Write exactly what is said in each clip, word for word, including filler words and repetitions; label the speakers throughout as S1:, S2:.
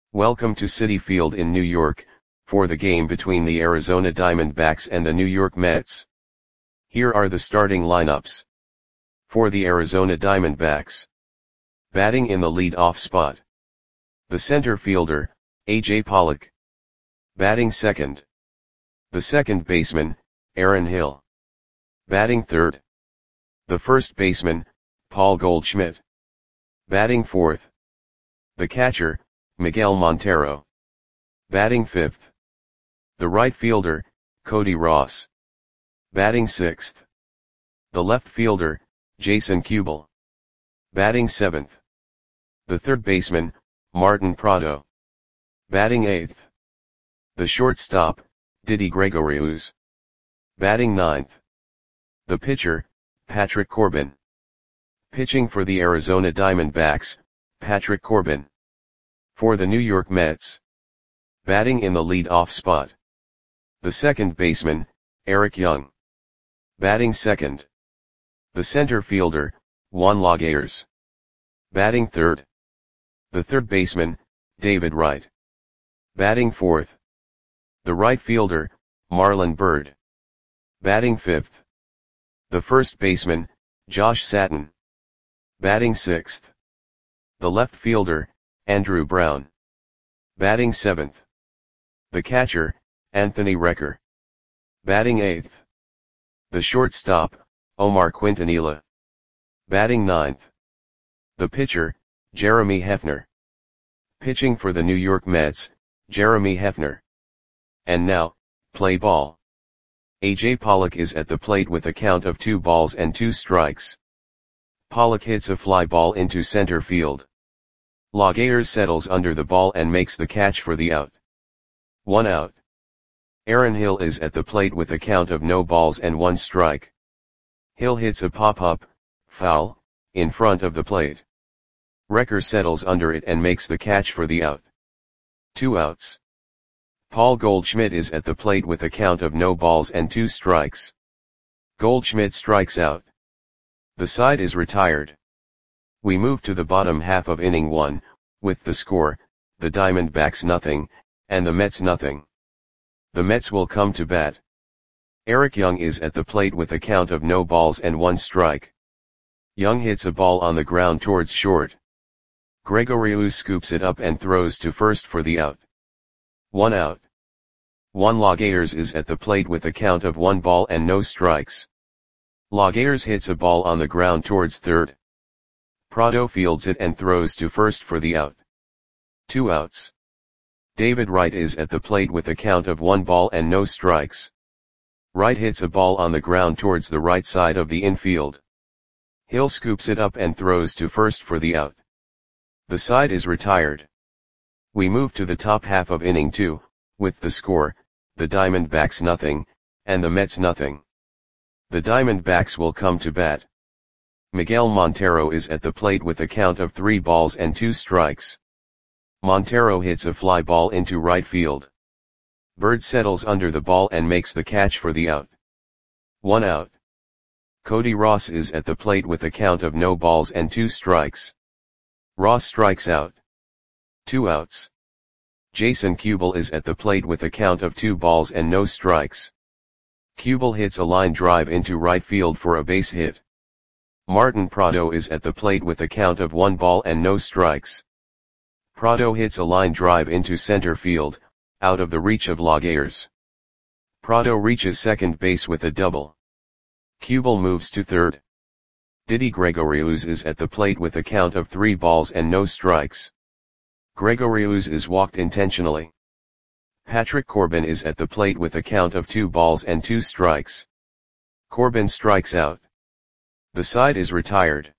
S1: Welcome to Citi Field in New York, for the game between the Arizona Diamondbacks and the New York Mets. Here are the starting lineups. For the Arizona Diamondbacks. Batting in the lead-off spot. The center fielder, A J Pollock. Batting second. The second baseman, Aaron Hill. Batting third. The first baseman, Paul Goldschmidt. Batting fourth. The catcher, Miguel Montero. Batting fifth. The right fielder, Cody Ross. Batting sixth. The left fielder, Jason Kubel. Batting seventh. The third baseman, Martin Prado. Batting eighth. The shortstop, Didi Gregorius. Batting ninth. The pitcher, Patrick Corbin. Pitching for the Arizona Diamondbacks, Patrick Corbin. For the New York Mets. Batting in the lead-off spot. The second baseman, Eric Young. Batting second. The center fielder, Juan Lagares. Batting third. The third baseman, David Wright. Batting fourth. The right fielder, Marlon Byrd. Batting fifth. The first baseman, Josh Satin. Batting sixth. The left fielder, Andrew Brown. Batting seventh. The catcher, Anthony Recker. Batting eighth. The shortstop, Omar Quintanilla. Batting ninth. The pitcher, Jeremy Hefner. Pitching for the New York Mets, Jeremy Hefner. And now, play ball. A J Pollock is at the plate with a count of two balls and two strikes. Pollock hits a fly ball into center field. Lagares settles under the ball and makes the catch for the out. One out. Aaron Hill is at the plate with a count of no balls and one strike. Hill hits a pop-up, foul, in front of the plate. Recker settles under it and makes the catch for the out. Two outs. Paul Goldschmidt is at the plate with a count of no balls and two strikes. Goldschmidt strikes out. The side is retired. We move to the bottom half of inning one, with the score, the Diamondbacks nothing, and the Mets nothing. The Mets will come to bat. Eric Young is at the plate with a count of no balls and one strike. Young hits a ball on the ground towards short. Gregorius scoops it up and throws to first for the out. One out. Juan Lagares is at the plate with a count of one ball and no strikes. Lagares hits a ball on the ground towards third. Prado fields it and throws to first for the out. Two outs. David Wright is at the plate with a count of one ball and no strikes. Wright hits a ball on the ground towards the right side of the infield. Hill scoops it up and throws to first for the out. The side is retired. We move to the top half of inning two, with the score, the Diamondbacks nothing, and the Mets nothing. The Diamondbacks will come to bat. Miguel Montero is at the plate with a count of three balls and two strikes. Montero hits a fly ball into right field. Byrd settles under the ball and makes the catch for the out. One out. Cody Ross is at the plate with a count of no balls and two strikes. Ross strikes out. Two outs. Jason Kubel is at the plate with a count of two balls and no strikes. Kubel hits a line drive into right field for a base hit. Martin Prado is at the plate with a count of one ball and no strikes. Prado hits a line drive into center field, out of the reach of Lagares. Prado reaches second base with a double. Kubel moves to third. Didi Gregorius is at the plate with a count of three balls and no strikes. Gregorius is walked intentionally. Patrick Corbin is at the plate with a count of two balls and two strikes. Corbin strikes out. The side is retired.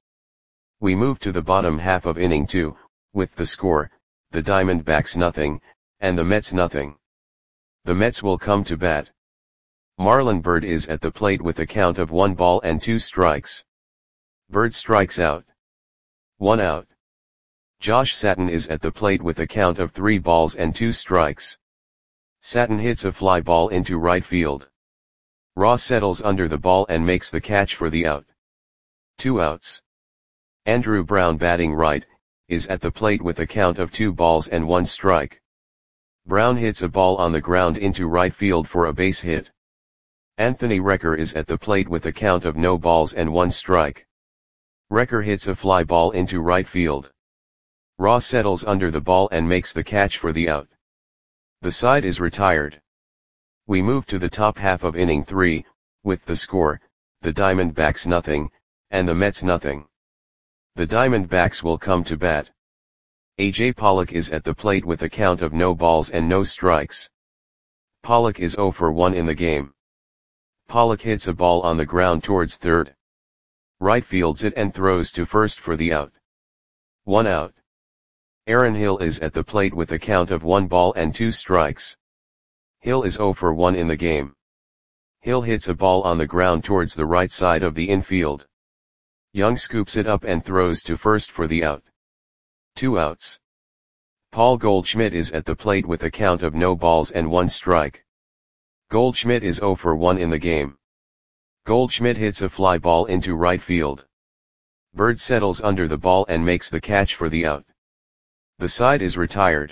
S1: We move to the bottom half of inning two, with the score, the Diamondbacks nothing, and the Mets nothing. The Mets will come to bat. Marlon Byrd is at the plate with a count of one ball and two strikes. Byrd strikes out. One out. Josh Satin is at the plate with a count of three balls and two strikes. Satin hits a fly ball into right field. Ross settles under the ball and makes the catch for the out. Two outs. Andrew Brown batting right, is at the plate with a count of two balls and one strike. Brown hits a ball on the ground into right field for a base hit. Anthony Recker is at the plate with a count of no balls and one strike. Recker hits a fly ball into right field. Ross settles under the ball and makes the catch for the out. The side is retired. We move to the top half of inning three, with the score, the Diamondbacks nothing, and the Mets nothing. The Diamondbacks will come to bat. A J Pollock is at the plate with a count of no balls and no strikes. Pollock is oh for one in the game. Pollock hits a ball on the ground towards third. Right fields it and throws to first for the out. One out. Aaron Hill is at the plate with a count of one ball and two strikes. Hill is oh for one in the game. Hill hits a ball on the ground towards the right side of the infield. Young scoops it up and throws to first for the out. Two outs. Paul Goldschmidt is at the plate with a count of no balls and one strike. Goldschmidt is oh for one in the game. Goldschmidt hits a fly ball into right field. Bird settles under the ball and makes the catch for the out. The side is retired.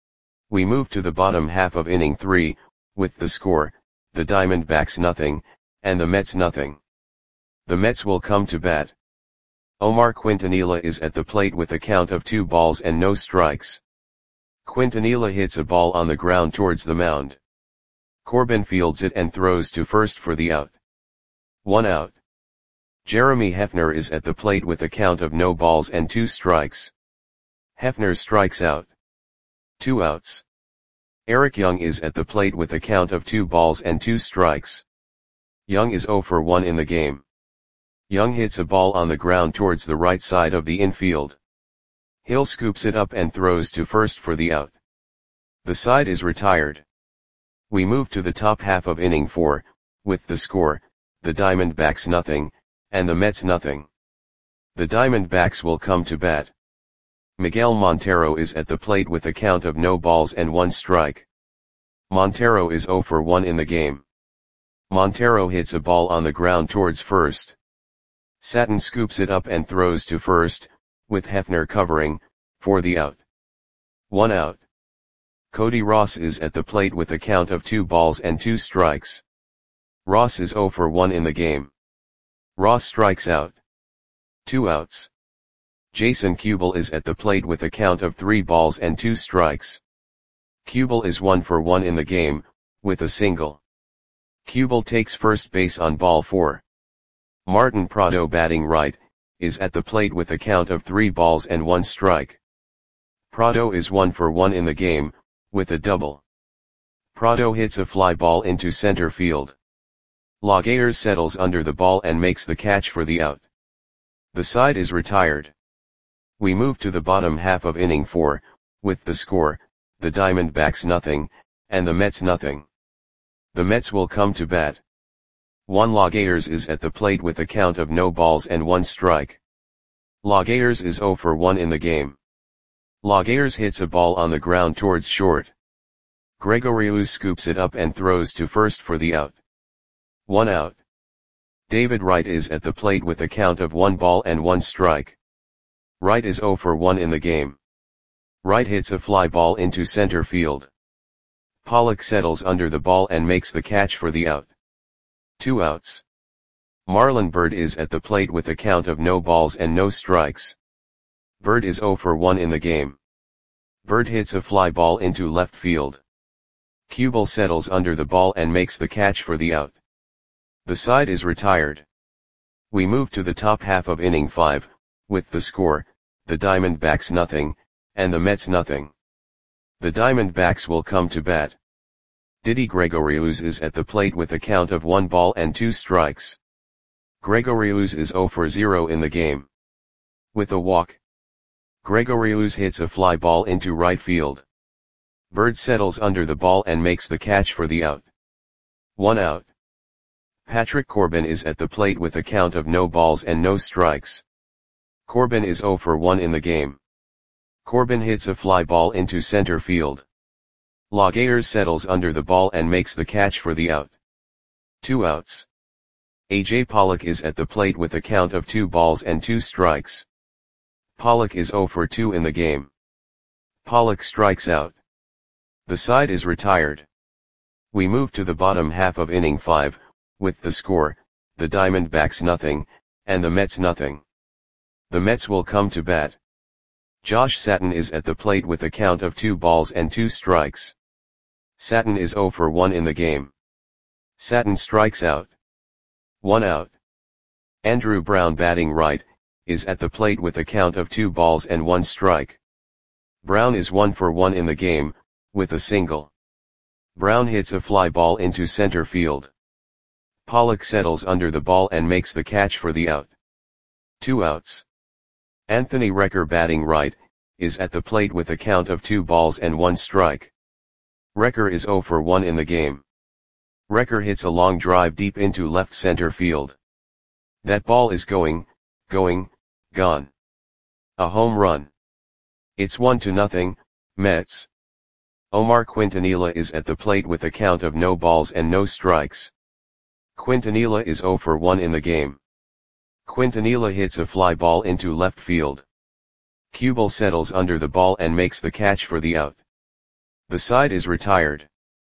S1: We move to the bottom half of inning three, with the score, the Diamondbacks nothing, and the Mets nothing. The Mets will come to bat. Omar Quintanilla is at the plate with a count of two balls and no strikes. Quintanilla hits a ball on the ground towards the mound. Corbin fields it and throws to first for the out. One out. Jeremy Hefner is at the plate with a count of no balls and two strikes. Hefner strikes out. Two outs. Eric Young is at the plate with a count of two balls and two strikes. Young is oh for one in the game. Young hits a ball on the ground towards the right side of the infield. Hill scoops it up and throws to first for the out. The side is retired. We move to the top half of inning four, with the score, the Diamondbacks nothing, and the Mets nothing. The Diamondbacks will come to bat. Miguel Montero is at the plate with a count of no balls and one strike. Montero is oh for one in the game. Montero hits a ball on the ground towards first. Satin scoops it up and throws to first, with Hefner covering, for the out. One out. Cody Ross is at the plate with a count of two balls and two strikes. Ross is oh for one in the game. Ross strikes out. Two outs. Jason Kubel is at the plate with a count of three balls and two strikes. Kubel is one for one in the game, with a single. Kubel takes first base on ball four. Martin Prado, batting right, is at the plate with a count of three balls and one strike. Prado is one for one in the game, with a double. Prado hits a fly ball into center field. Laguerre settles under the ball and makes the catch for the out. The side is retired. We move to the bottom half of inning four, with the score, the Diamondbacks nothing, and the Mets nothing. The Mets will come to bat. Juan Laguerre is at the plate with a count of no balls and one strike. Laguerre is oh for one in the game. Laguerre hits a ball on the ground towards short. Gregorius scoops it up and throws to first for the out. One out. David Wright is at the plate with a count of one ball and one strike. Wright is oh for one in the game. Wright hits a fly ball into center field. Pollock settles under the ball and makes the catch for the out. Two outs. Marlon Byrd is at the plate with a count of no balls and no strikes. Byrd is oh for one in the game. Byrd hits a fly ball into left field. Kubel settles under the ball and makes the catch for the out. The side is retired. We move to the top half of inning five, with the score, the Diamondbacks nothing, and the Mets nothing. The Diamondbacks will come to bat. Didi Gregorius is at the plate with a count of one ball and two strikes. Gregorius is oh for zero in the game. With a walk. Gregorius hits a fly ball into right field. Byrd settles under the ball and makes the catch for the out. One out. Patrick Corbin is at the plate with a count of no balls and no strikes. Corbin is oh for one in the game. Corbin hits a fly ball into center field. Laguerre settles under the ball and makes the catch for the out. Two outs. A J Pollock is at the plate with a count of two balls and two strikes. Pollock is zero for two in the game. Pollock strikes out. The side is retired. We move to the bottom half of inning five, with the score, the Diamondbacks nothing, and the Mets nothing. The Mets will come to bat. Josh Satin is at the plate with a count of two balls and two strikes. Satin is zero for one in the game. Satin strikes out. One out. Andrew Brown, batting right, is at the plate with a count of two balls and one strike. Brown is one for one in the game, with a single. Brown hits a fly ball into center field. Pollock settles under the ball and makes the catch for the out. Two outs. Anthony Recker, batting right, is at the plate with a count of two balls and one strike. Recker is zero for one in the game. Recker hits a long drive deep into left center field. That ball is going, going, gone. A home run. It's one to nothing, Mets. Omar Quintanilla is at the plate with a count of no balls and no strikes. Quintanilla is zero for one in the game. Quintanilla hits a fly ball into left field. Kubel settles under the ball and makes the catch for the out. The side is retired.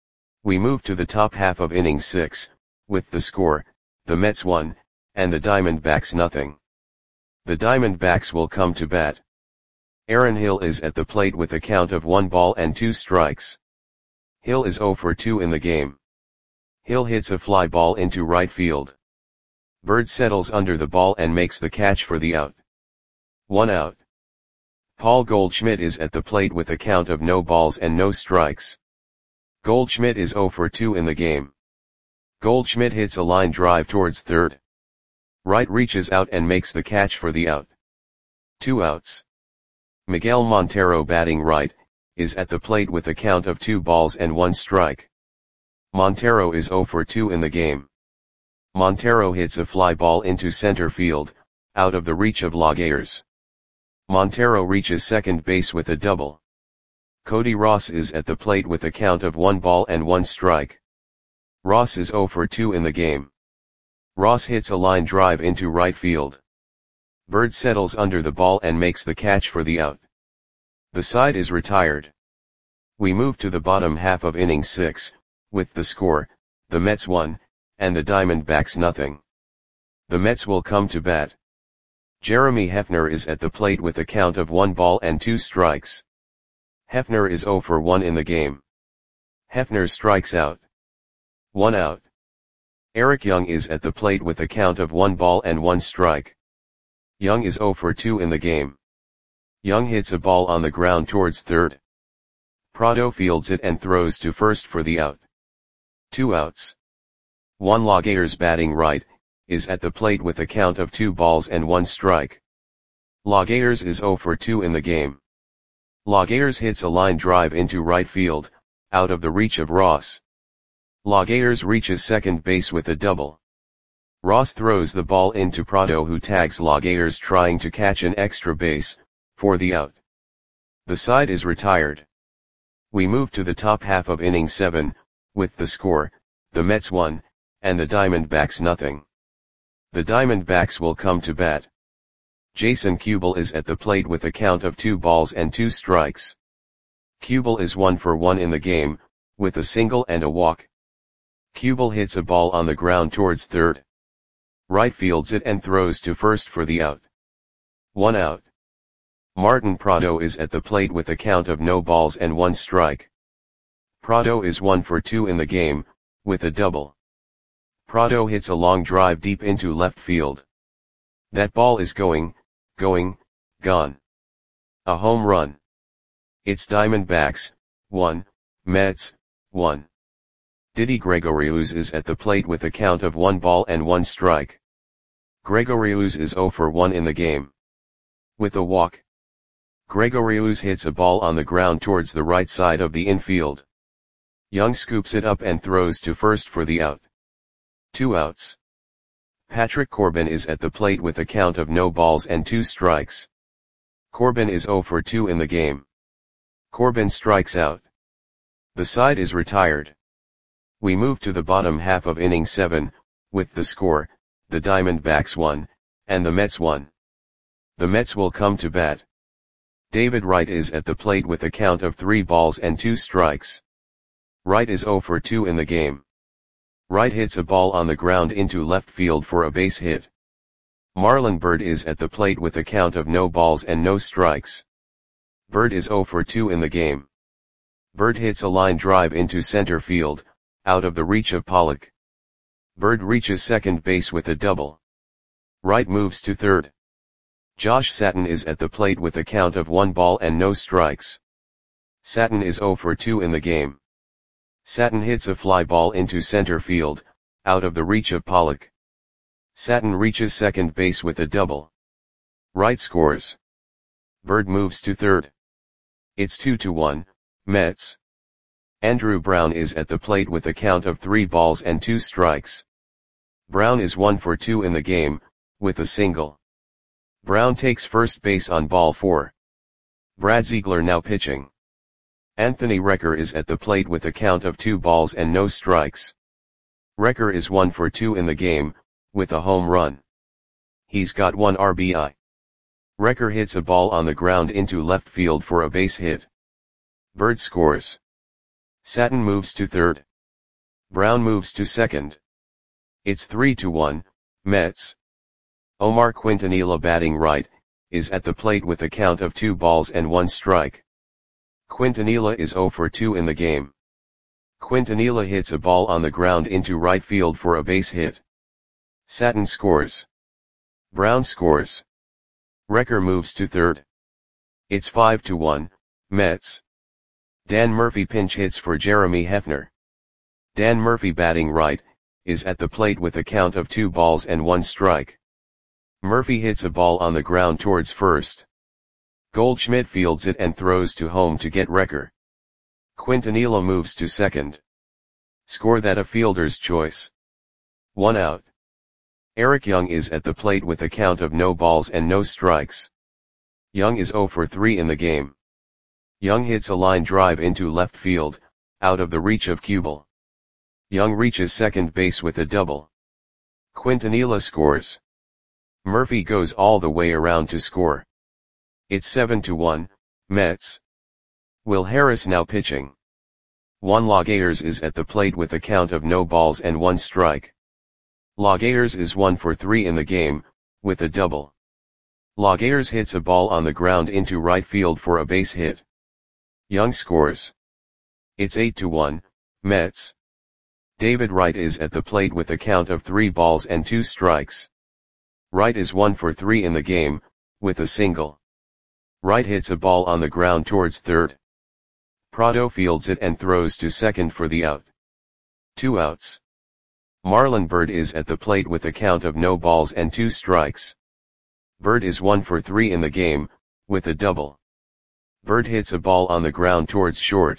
S1: We move to the top half of inning six, with the score, the Mets one, and the Diamondbacks nothing. The Diamondbacks will come to bat. Aaron Hill is at the plate with a count of one ball and two strikes. Hill is zero for two in the game. Hill hits a fly ball into right field. Bird settles under the ball and makes the catch for the out. One out. Paul Goldschmidt is at the plate with a count of no balls and no strikes. Goldschmidt is zero for two in the game. Goldschmidt hits a line drive towards third. Wright reaches out and makes the catch for the out. Two outs. Miguel Montero, batting right, is at the plate with a count of two balls and one strike. Montero is zero for two in the game. Montero hits a fly ball into center field, out of the reach of Laguerre. Montero reaches second base with a double. Cody Ross is at the plate with a count of one ball and one strike. Ross is zero for two in the game. Ross hits a line drive into right field. Bird settles under the ball and makes the catch for the out. The side is retired. We move to the bottom half of inning six, with the score, the Mets one, and the Diamondbacks nothing. The Mets will come to bat. Jeremy Hefner is at the plate with a count of one ball and two strikes. Hefner is zero for one in the game. Hefner strikes out. One out. Eric Young is at the plate with a count of one ball and one strike. Young is zero for two in the game. Young hits a ball on the ground towards third. Prado fields it and throws to first for the out. Two outs. Juan Laguerre, batting right, is at the plate with a count of two balls and one strike. Laguerre is zero for two in the game. Laguerre hits a line drive into right field, out of the reach of Ross. Laguerre reaches second base with a double. Ross throws the ball into Prado, who tags Laguerre trying to catch an extra base, for the out. The side is retired. We move to the top half of inning seven, with the score, the Mets one, and the Diamondbacks nothing. The Diamondbacks will come to bat. Jason Kubel is at the plate with a count of two balls and two strikes. Kubel is one for one in the game, with a single and a walk. Kubel hits a ball on the ground towards third. Right fields it and throws to first for the out. One out. Martin Prado is at the plate with a count of no balls and one strike. Prado is one for two in the game, with a double. Prado hits a long drive deep into left field. That ball is going, going, gone. A home run. It's Diamondbacks, one, Mets, one. Didi Gregorius is at the plate with a count of one ball and one strike. Gregorius is zero for one in the game. With a walk. Gregorius hits a ball on the ground towards the right side of the infield. Young scoops it up and throws to first for the out. Two outs. Patrick Corbin is at the plate with a count of no balls and two strikes. Corbin is zero for two in the game. Corbin strikes out. The side is retired. We move to the bottom half of inning seven, with the score, the Diamondbacks one, and the Mets one. The Mets will come to bat. David Wright is at the plate with a count of three balls and two strikes. Wright is zero for two in the game. Wright hits a ball on the ground into left field for a base hit. Marlon Byrd is at the plate with a count of no balls and no strikes. Byrd is zero for two in the game. Byrd hits a line drive into center field, out of the reach of Pollock. Byrd reaches second base with a double. Wright moves to third. Josh Satin is at the plate with a count of one ball and no strikes. Satin is zero for two in the game. Satin hits a fly ball into center field, out of the reach of Pollock. Satin reaches second base with a double. Wright scores. Byrd moves to third. It's two to one, Mets. Andrew Brown is at the plate with a count of three balls and two strikes. Brown is one for two in the game, with a single. Brown takes first base on ball four. Brad Ziegler now pitching. Anthony Recker is at the plate with a count of two balls and no strikes. Recker is one for two in the game, with a home run. He's got one R B I. Recker hits a ball on the ground into left field for a base hit. Byrd scores. Satin moves to third. Brown moves to second. It's three to one, Mets. Omar Quintanilla batting right, is at the plate with a count of two balls and one strike. Quintanilla is zero for two in the game. Quintanilla hits a ball on the ground into right field for a base hit. Satin scores. Brown scores. Recker moves to third. It's five to one, Mets. Dan Murphy pinch hits for Jeremy Hefner. Dan Murphy batting right, is at the plate with a count of two balls and one strike. Murphy hits a ball on the ground towards first. Goldschmidt fields it and throws to home to get Recker. Quintanilla moves to second. Score that a fielder's choice. One out. Eric Young is at the plate with a count of no balls and no strikes. Young is zero for three in the game. Young hits a line drive into left field, out of the reach of Kubel. Young reaches second base with a double. Quintanilla scores. Murphy goes all the way around to score. It's seven to one, Mets. Will Harris now pitching. Juan Lagares is at the plate with a count of no balls and one strike. Lagares is one for three in the game, with a double. Lagares hits a ball on the ground into right field for a base hit. Young scores. It's eight to one, Mets. David Wright is at the plate with a count of three balls and two strikes. Wright is one for three in the game, with a single. Wright hits a ball on the ground towards third. Prado fields it and throws to second for the out. Two outs. Marlon Byrd is at the plate with a count of no balls and two strikes. Byrd is one for three in the game, with a double. Byrd hits a ball on the ground towards short.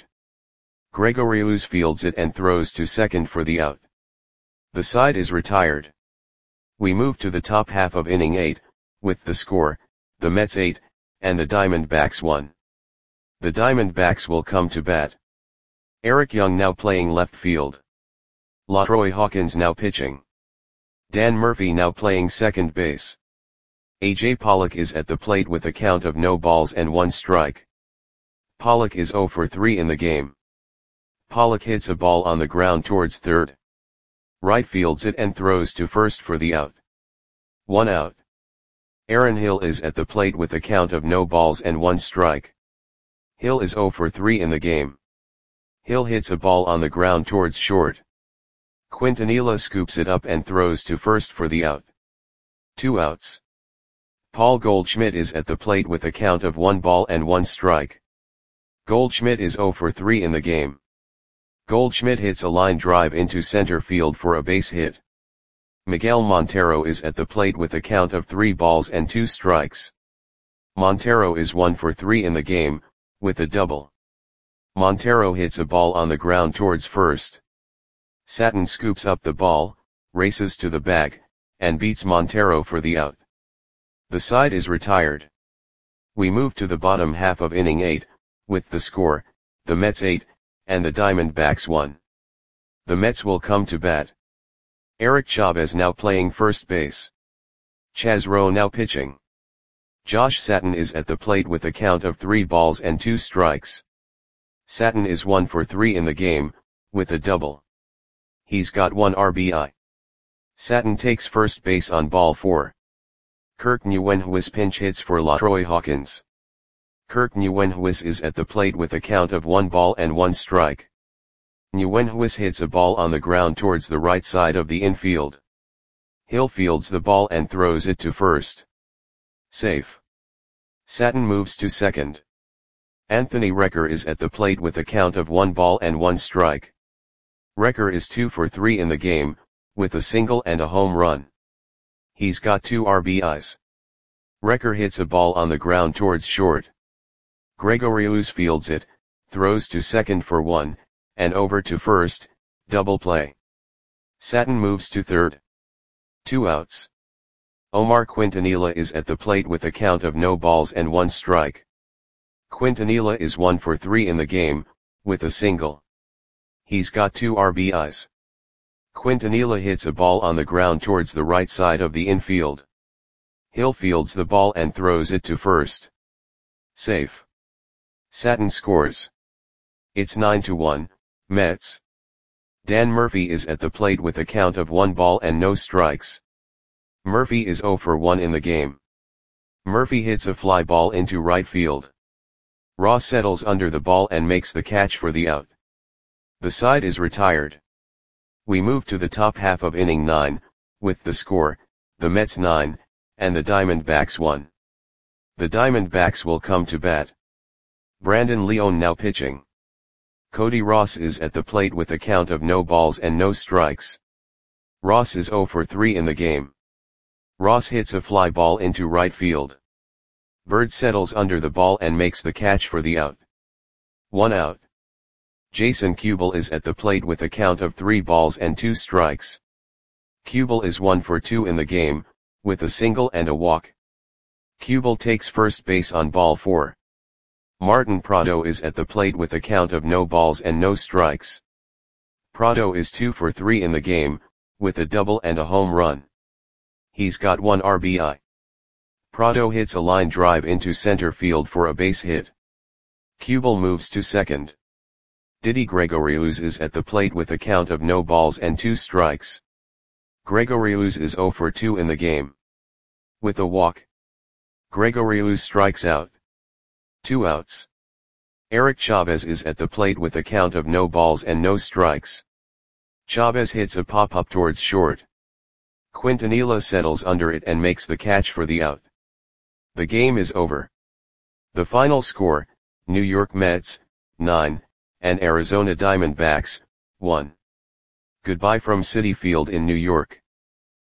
S1: Gregorius fields it and throws to second for the out. The side is retired. We move to the top half of inning eight, with the score, the Mets eight, and the Diamondbacks one. The Diamondbacks will come to bat. Eric Young now playing left field. LaTroy Hawkins now pitching. Dan Murphy now playing second base. A J Pollock is at the plate with a count of no balls and one strike. Pollock is zero for three in the game. Pollock hits a ball on the ground towards third. Wright fields it and throws to first for the out. One out. Aaron Hill is at the plate with a count of no balls and one strike. Hill is zero for three in the game. Hill hits a ball on the ground towards short. Quintanilla scoops it up and throws to first for the out. Two outs. Paul Goldschmidt is at the plate with a count of one ball and one strike. Goldschmidt is zero for three in the game. Goldschmidt hits a line drive into center field for a base hit. Miguel Montero is at the plate with a count of three balls and two strikes. Montero is one for three in the game, with a double. Montero hits a ball on the ground towards first. Satin scoops up the ball, races to the bag, and beats Montero for the out. The side is retired. We move to the bottom half of inning eight, with the score, the Mets eight, and the Diamondbacks one. The Mets will come to bat. Eric Chavez now playing first base. Chaz Rowe now pitching. Josh Satin is at the plate with a count of three balls and two strikes. Satin is one for three in the game, with a double. He's got one R B I. Satin takes first base on ball four. Kirk Nieuwenhuis pinch hits for LaTroy Hawkins. Kirk Nieuwenhuis is at the plate with a count of one ball and one strike. Nieuwenhuis hits a ball on the ground towards the right side of the infield. Hill fields the ball and throws it to first. Safe. Satin moves to second. Anthony Recker is at the plate with a count of one ball and one strike. Recker is two for three in the game, with a single and a home run. He's got two R B Is. Recker hits a ball on the ground towards short. Gregorius fields it, throws to second for one, and over to first, double play. Satin moves to third. Two outs. Omar Quintanilla is at the plate with a count of no balls and one strike. Quintanilla is one for three in the game, with a single. He's got two R B Is. Quintanilla hits a ball on the ground towards the right side of the infield. Hill fields the ball and throws it to first. Safe. Satin scores. It's nine to one, Mets. Dan Murphy is at the plate with a count of one ball and no strikes. Murphy is zero for one in the game. Murphy hits a fly ball into right field. Ross settles under the ball and makes the catch for the out. The side is retired. We move to the top half of inning nine, with the score, the Mets nine, and the Diamondbacks one. The Diamondbacks will come to bat. Brandon Leone now pitching. Cody Ross is at the plate with a count of no balls and no strikes. Ross is zero for three in the game. Ross hits a fly ball into right field. Bird settles under the ball and makes the catch for the out. One out. Jason Kubel is at the plate with a count of three balls and two strikes. Kubel is one for two in the game, with a single and a walk. Kubel takes first base on ball four. Martin Prado is at the plate with a count of no balls and no strikes. Prado is two for three in the game, with a double and a home run. He's got one R B I. Prado hits a line drive into center field for a base hit. Kubel moves to second. Didi Gregorius is at the plate with a count of no balls and two strikes. Gregorius is zero for two in the game. With a walk. Gregorius strikes out. Two outs. Eric Chavez is at the plate with a count of no balls and no strikes. Chavez hits a pop-up towards short. Quintanilla settles under it and makes the catch for the out. The game is over. The final score, New York Mets, nine, and Arizona Diamondbacks, one. Goodbye from Citi Field in New York.